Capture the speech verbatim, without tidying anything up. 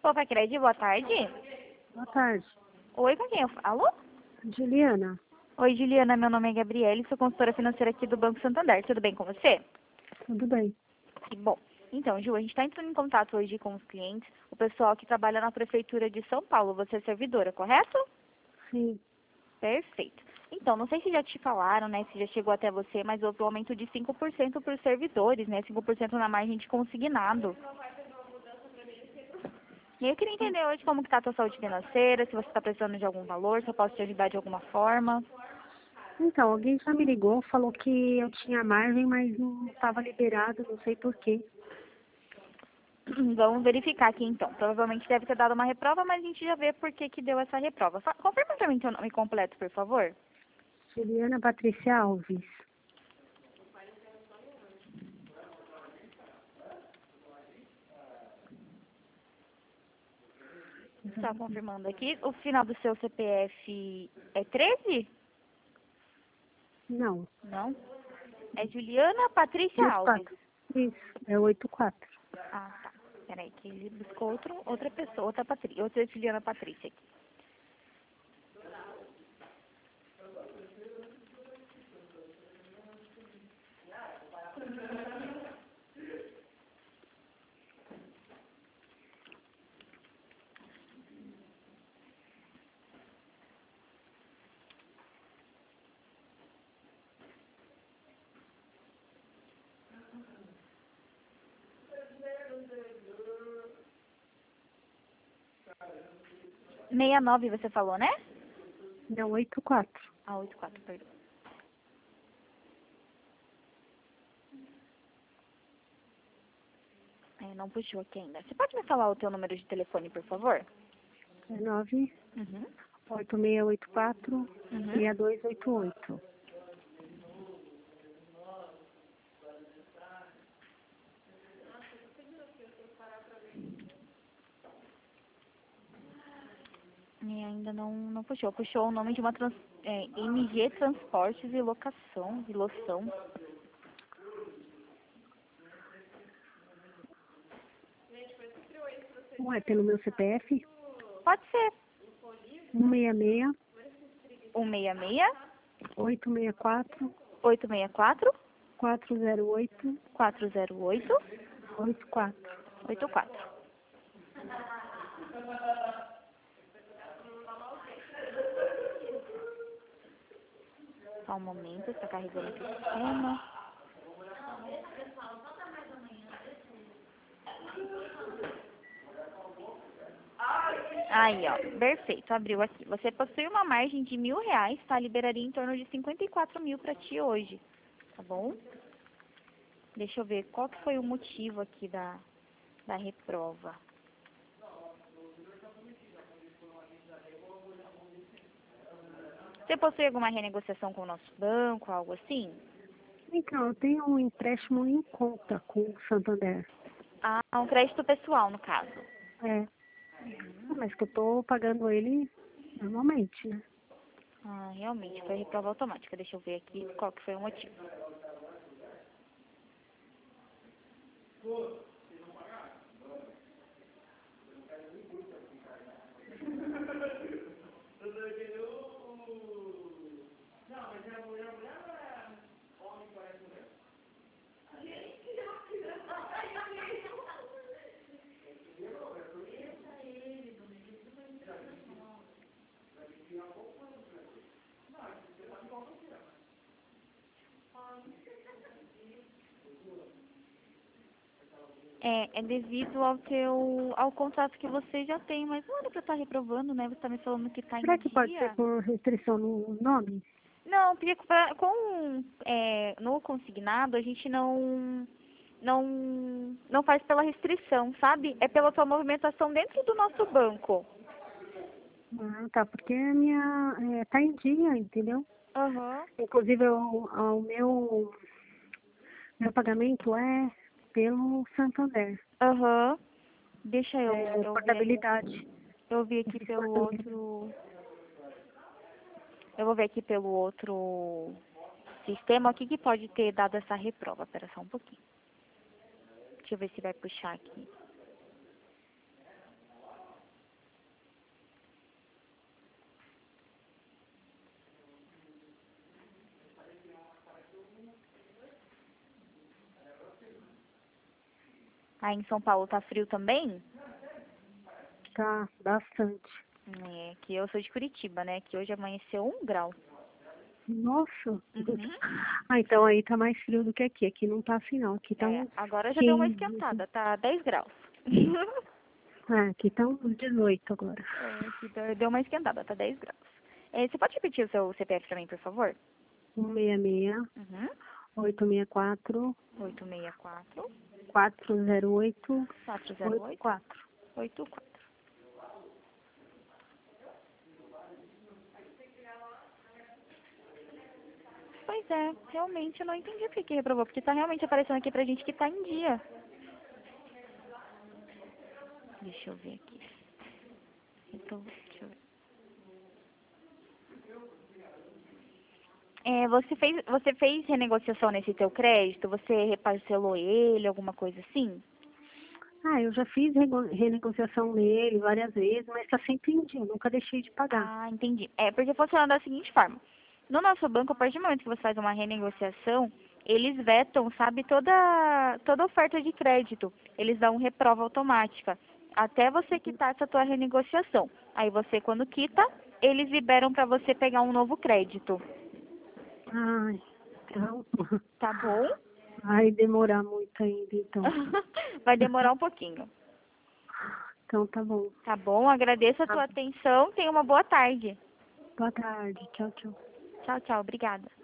Opa, Cred, boa tarde. Boa tarde. Oi, com quem eu falo? Juliana. Oi, Juliana, meu nome é Gabriele, sou consultora financeira aqui do Banco Santander. Tudo bem com você? Tudo bem. Que bom. Então, Ju, a gente está entrando em contato hoje com os clientes, o pessoal que trabalha na Prefeitura de São Paulo. Você é servidora, correto? Sim. Perfeito. Então, não sei se já te falaram, né, se já chegou até você, mas houve um aumento de cinco por cento para os servidores, né, cinco por cento na margem de consignado. E eu queria entender hoje como que está a tua saúde financeira, se você está precisando de algum valor, se eu posso te ajudar de alguma forma. Então, alguém já me ligou, falou que eu tinha margem, mas não estava liberado, não sei por quê. Vamos verificar aqui então. Provavelmente deve ter dado uma reprova, mas a gente já vê por que que deu essa reprova. Fa- Confirma para mim teu nome completo, por favor. Juliana Patrícia Alves. Está confirmando aqui. O final do seu C P F é treze? Não. Não. É Juliana Patrícia oito Alves. quatro. Isso, é oito quatro. Ah, tá. Peraí, que ele buscou outro, outra pessoa, outra Patrícia, outra Juliana Patrícia aqui. sessenta e nove você falou, né? Não, oito quatro. Ah, oitenta e quatro, perdão. É, não puxou aqui ainda. Você pode me falar o teu número de telefone, por favor? É nove Uhum. oito seis oito quatro Uhum. seis dois oito oito. E ainda não, não puxou. Puxou o nome de uma trans, é, M G Transportes e Locação, e Loção. Não é pelo meu C P F? Pode ser. um seis seis um seis seis, oito seis quatro oito seis quatro, quatro zero oito quatro zero oito, oito quatro. oito quatro. Só um momento, está carregando aqui o sistema. Aí, ó, perfeito, abriu aqui. Você possui uma margem de mil reais, tá? Liberaria em torno de cinquenta e quatro mil para ti hoje, tá bom? Deixa eu ver qual que foi o motivo aqui da, da reprova. Você possui alguma renegociação com o nosso banco, algo assim? Então, eu tenho um empréstimo em conta com o Santander. Ah, um crédito pessoal, no caso. É, mas que eu tô pagando ele normalmente, né? Ah, realmente, foi reprova automática. Deixa eu ver aqui qual que foi o motivo. É, é devido ao teu, ao contrato que você já tem, mas não era pra estar reprovando, né? Você tá me falando que tá em Será que pode ser dia. por restrição no nome? Não, porque pra- com, é, no consignado a gente não, não, não faz pela restrição, sabe? É pela tua movimentação dentro do nosso banco. Ah, tá, porque a minha é, tá em dia, entendeu? Aham. Inclusive o, o meu, meu pagamento é pelo Santander. Aham. Deixa eu, É eu ver, portabilidade. eu vi Eu aqui fiz pelo portabilidade. outro, eu vou ver aqui pelo outro sistema o que que pode ter dado essa reprova. Espera só um pouquinho. Deixa eu ver se vai puxar aqui. Aí em São Paulo tá frio também? Tá, bastante. É, que eu sou de Curitiba, né? Que hoje amanheceu um grau. Nossa. Uhum. Ah, então aí tá mais frio do que aqui. Aqui não tá assim não. Aqui tá É, uns agora já deu uma quinze. esquentada, tá dez graus. Ah, aqui tá uns dezoito agora. É, aqui deu deu uma esquentada, tá dez graus. É, você pode repetir o seu C P F pra mim, por favor? um seis seis, Uhum. oito seis quatro, oito seis quatro, quatro zero oito, quatro zero oito oito, quatro. oito quatro. Pois é, realmente eu não entendi por que que reprovou, porque tá realmente aparecendo aqui pra gente que tá em dia. Deixa eu ver aqui. Então, deixa eu ver. É, você fez, você fez renegociação nesse teu crédito? Você reparcelou ele, alguma coisa assim? Ah, eu já fiz rego- renegociação nele várias vezes, mas tá sempre em dia. Eu nunca deixei de pagar. Ah, entendi. É, porque funciona da seguinte forma. No nosso banco, a partir do momento que você faz uma renegociação, eles vetam, sabe, toda, toda oferta de crédito. Eles dão reprova automática. Até você quitar essa tua renegociação. Aí você, quando quita, eles liberam para você pegar um novo crédito. Ai, então. Tá bom? Vai demorar muito ainda, então. Vai demorar um pouquinho. Então tá bom. Tá bom? Agradeço a Tá. tua atenção. Tenha uma boa tarde. Boa tarde. Tchau, tchau. Tchau, tchau. Obrigada.